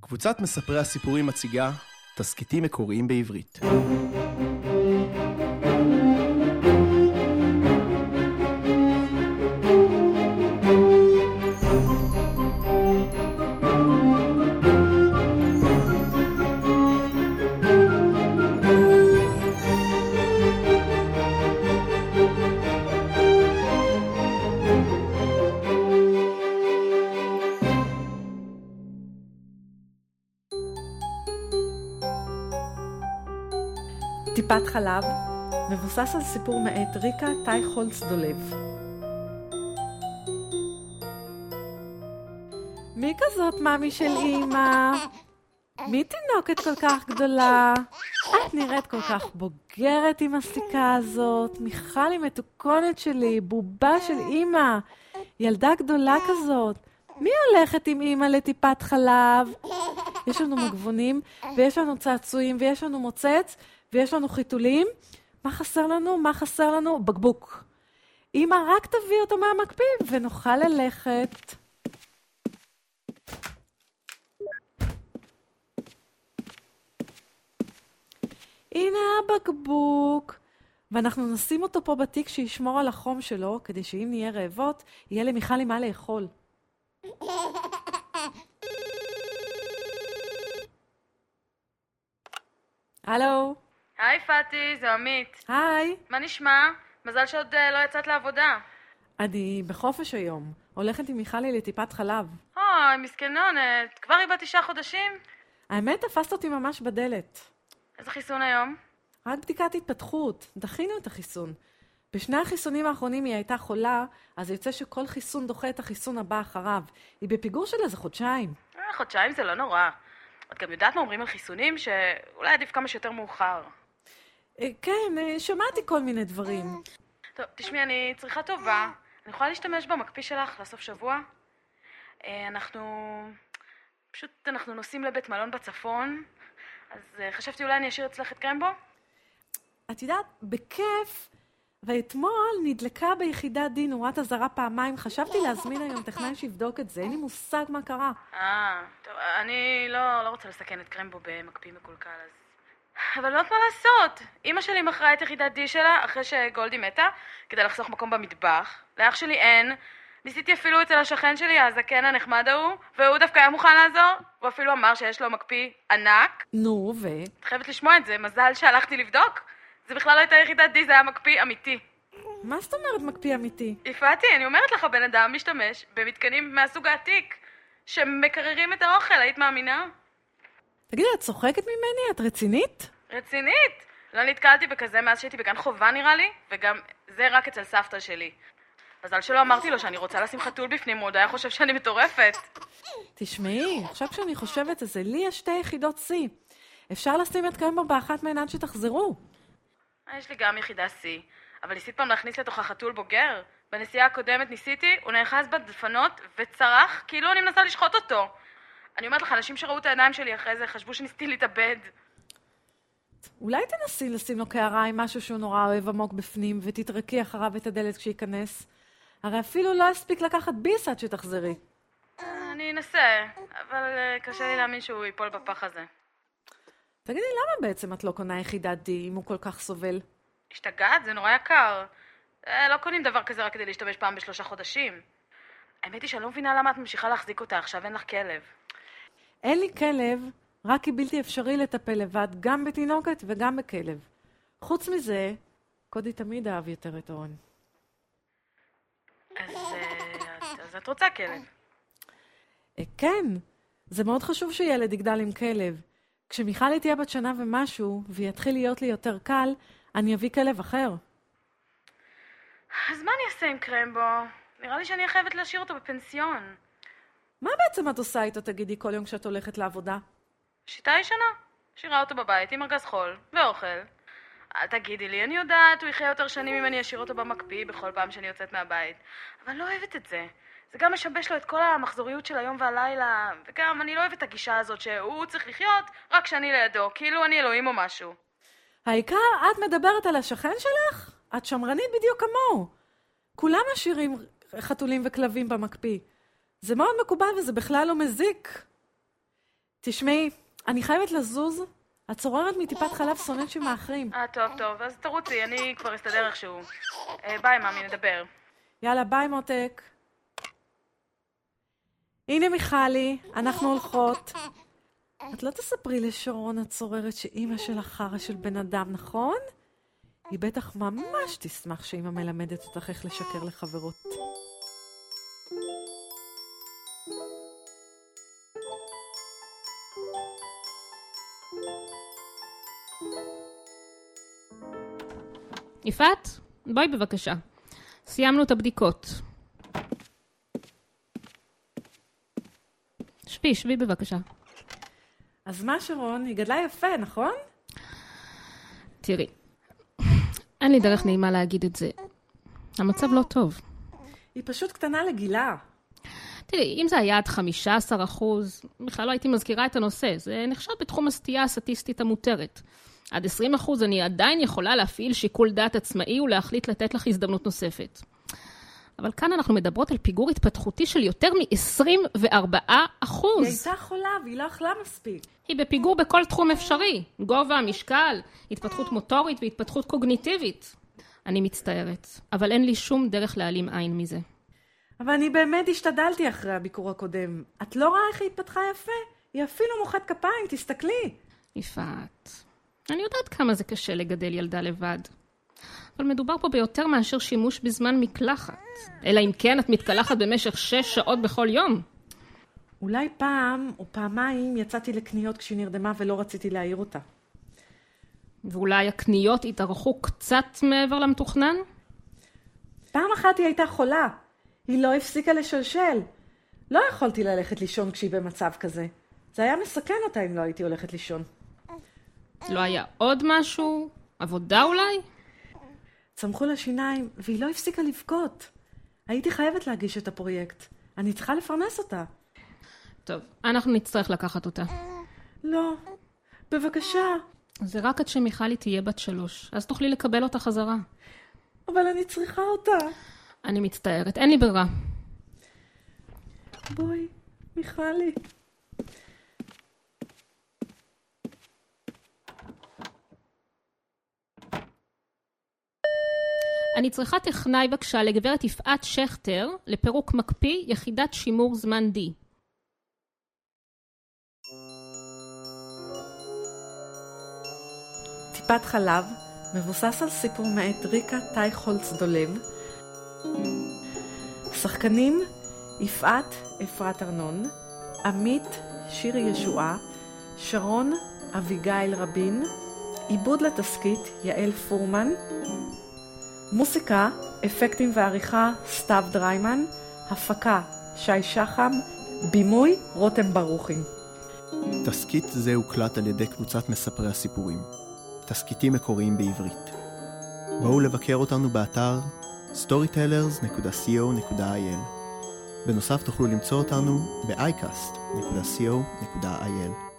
קבוצת מספרי הסיפורים מציגה תסקיטים מקוריים בעברית. טיפת חלב מבוסס על סיפור מאת ריקה טייכולץ דולב. מי כזאת מאמי של אמא? מי תינוקת כל כך גדולה? את נראית כל כך בוגרת עם הסיכה הזאת. מיכל היא מתוקונת שלי, בובה של אמא, ילדה גדולה כזאת. מי הולכת עם אמא לטיפת חלב? יש לנו מגבונים ויש לנו צעצועים ויש לנו מוצץ ויש לנו חיתולים. מה חסר לנו? מה חסר לנו? בקבוק. אמא, רק תביא אותו מהמקפיא ונוכל ללכת. הנה הבקבוק. ואנחנו נשים אותו פה בתיק שישמור על החום שלו, כדי שאם נהיה רעבות, יהיה למיכל עם מה לאכול. הלו. היי פאטי, זה עמית. היי. מה נשמע? מזל שעוד לא יצאת לעבודה. אני בחופש היום. הולכת עם מיכלי לטיפת חלב. אוי, מסכנונת. כבר היא בת 9 חודשים? האמת, תפסת אותי ממש בדלת. איזה חיסון היום? רק בדיקת התפתחות. דחינו את החיסון. בשני החיסונים האחרונים היא הייתה חולה, אז יוצא שכל חיסון דוחה את החיסון הבא אחריו. היא בפיגור של איזה חודשיים. חודשיים זה לא נורא. את גם יודעת מה אומרים על חיסונים? שאולי עדיף כמה שיותר מאוחר. כן, שמעתי כל מיני דברים. טוב, תשמעי, אני צריכה טובה. אני יכולה להשתמש במקפיא שלך לסוף שבוע? אנחנו נוסעים לבית מלון בצפון, אז חשבתי אולי אני אשאיר אצלך את קרמבו? את יודעת, בכיף, ואתמול נדלקה ביחידת דין נורת אזהרה פעמיים. חשבתי להזמין היום טכנאי שיבדוק את זה, אין לי מושג מה קרה. טוב, אני לא רוצה לסכן את קרמבו במקפיא מקולקל, אז... אבל לא יודעת מה לעשות. אמא שלי מכרה את יחידת די שלה אחרי שגולדי מתה, כדי לחסוך מקום במטבח. לאח שלי אין. ניסיתי אפילו אצל השכן שלי, הזקן הנחמד ההוא, והוא דווקא היה מוכן לעזור. הוא אפילו אמר שיש לו מקפיא ענק. נו, את חייבת לשמוע את זה, מזל שהלכתי לבדוק. זה בכלל לא הייתה יחידת די, זה היה מקפיא אמיתי. מה זאת אומרת מקפיא אמיתי? יפעתי, אני אומרת לך, בן אדם משתמש במתקנים מהסוג העתיק, שמקררים את האוכל, היית מאמינה? תגידי, את צוחקת ממני? את רצינית? רצינית? לא נתקלתי בכזה מאז שהייתי בגן חובה נראה לי, וגם זה רק אצל סבתא שלי. מזל שלא אמרתי לו שאני רוצה לשים חתול בפנים, הוא עוד היה חושב שאני מטורפת. תשמעי, עכשיו כשאני חושבת על זה, לי יש 2 יחידות C. אפשר לשים את קרמבו באחת מהן עד שתחזרו. יש לי גם יחידה C, אבל ניסית פעם להכניס לתוכה חתול בוגר. בנסיעה הקודמת ניסיתי, הוא נאחז בדפנות וצרח כאילו אני מנסה לשחוט אותו. אני אומרת לך, אנשים שראו את העיניים שלי אחרי זה חשבו שניסיתי להתאבד. אולי תנסי לשים לו קערה עם משהו שהוא נורא אוהב עמוק בפנים, ותתרקי אחריו את הדלת כשיכנס. הרי אפילו לא הספיק לקחת ביס עד שתחזרי. אני אנסה, אבל קשה לי להאמין שהוא ייפול בפח הזה. תגידי, למה בעצם את לא קונה יחידת די אם הוא כל כך סובל? השתגעת? זה נורא יקר. לא קונים דבר כזה רק כדי להשתמש פעם ב3 חודשים. האמת היא שאני לא מבינה למה את ממשיכה להחזיק אותה, עכשיו אין לך כלב. אין לי כלב, רק כי בלתי אפשרי לטפל לבד, גם בתינוקת וגם בכלב. חוץ מזה, קודי תמיד אהב יותר את אורן. אז את רוצה כלב? כן, זה מאוד חשוב שילד יגדל עם כלב. כשמיכל תהיה בת שנה ומשהו, ויתחיל להיות לי יותר קל, אני אביא כלב אחר. אז מה אני אעשה עם קרמבו? נראה לי שאני חייבת להשאיר אותו בפנסיון. מה בעצם את עושה איתו, תגידי, כל יום כשאת הולכת לעבודה? שיטה ישנה. שירה אותו בבית עם ארגז חול ואוכל. אל תגידי לי, אני יודעת, הוא יחיה יותר שנים אם אני אשאיר אותו במקפיא בכל פעם שאני יוצאת מהבית. אבל אני לא אוהבת את זה. זה גם משבש לו את כל המחזוריות של היום והלילה, וגם אני לא אוהבת את הגישה הזאת שהוא צריך לחיות רק שאני לידו, כאילו אני אלוהים או משהו. העיקר, את מדברת על השכן שלך? את שמרנית בדיוק כמוהו. כולם משאירים חתולים וכלבים במקפיא. זה מאוד מקובל וזה בכלל לא מזיק. תשמעי, אני חייבת לזוז. הצוררת מטיפת חלב שונאת שמאחרים. טוב, אז תרוצי, אני כבר אסתדר איכשהו. ביי, מאמי, נדבר. יאללה, ביי מותק. הנה מיכלי, אנחנו הולכות. את לא תספרי לשרון הצוררת שאימא שלה חרא של בן אדם, נכון? היא בטח ממש תשמח שאימא מלמדת אותך איך לשקר לחברות. יפעת, בואי בבקשה. סיימנו את הבדיקות. שבי בבקשה. אז מה שרון? היא גדלה יפה, נכון? תראי, אין לי דרך נעימה להגיד את זה. המצב לא טוב. היא פשוט קטנה לגילה. תראי, אם זה היה עד 15%, בכלל לא הייתי מזכירה את הנושא. זה נחשב בתחום הסטייה הסטטיסטית המותרת. עד 20% אני עדיין יכולה להפעיל שיקול דעת עצמאי ולהחליט לתת לך הזדמנות נוספת. אבל כאן אנחנו מדברות על פיגור התפתחותי של יותר מ-24%. היא הייתה חולה והיא לא אכלה מספיק. היא בפיגור בכל תחום אפשרי. גובה, משקל, התפתחות מוטורית והתפתחות קוגניטיבית. אני מצטערת, אבל אין לי שום דרך להעלים עין מזה. אבל אני באמת השתדלתי אחרי הביקור הקודם. את לא רואה איך היא התפתחה יפה? היא אפילו מוחאת כפיים, תסתכלי. יפעת, אני יודעת כמה זה קשה לגדל ילדה לבד. אבל מדובר פה ביותר מאשר שימוש בזמן מקלחת. אלא אם כן את מתקלחת במשך 6 שעות בכל יום. אולי פעם או פעמיים יצאתי לקניות כשהיא נרדמה ולא רציתי להעיר אותה. ואולי הקניות התארכו קצת מעבר למתוכנן? פעם אחת היא הייתה חולה. היא לא הפסיקה לשלשל. לא יכולתי ללכת לישון כשהיא במצב כזה. זה היה מסכן אותה אם לא הייתי הולכת לישון. לא היה עוד משהו? עבודה אולי? צמחו לה שיניים והיא לא הפסיקה לבכות. הייתי חייבת להגיש את הפרויקט. אני צריכה לפרנס אותה. טוב, אנחנו נצטרך לקחת אותה. לא, בבקשה. זה רק עד שמיכלי תהיה בת 3, אז תוכלי לקבל אותה חזרה. אבל אני צריכה אותה. אני מצטערת, אין לי ברירה. בואי, מיכלי. אני צריכה טכנאי בבקשה לגברת יפעת שכטר לפירוק מקפיא יחידת שימור זמן D. טיפת חלב מבוסס על סיפור מאת ריקה טייכולץ דולב. שחקנים יפעת אפרת ארנון, עמית שירי ישועה, שרון אביגיל רבין, עיבוד לתסקית יעל פורמן, מוסיקה, אפקטים ועריכה סתיו דריימן, הפקה שי שחם, בימוי רותם ברוכי. תסקית זה הוקלט על ידי קבוצת מספרי הסיפורים. תסקיטים מקוריים בעברית. בואו לבקר אותנו באתר storytellers.co.il. בנוסף תוכלו למצוא אותנו ב-icast.co.il.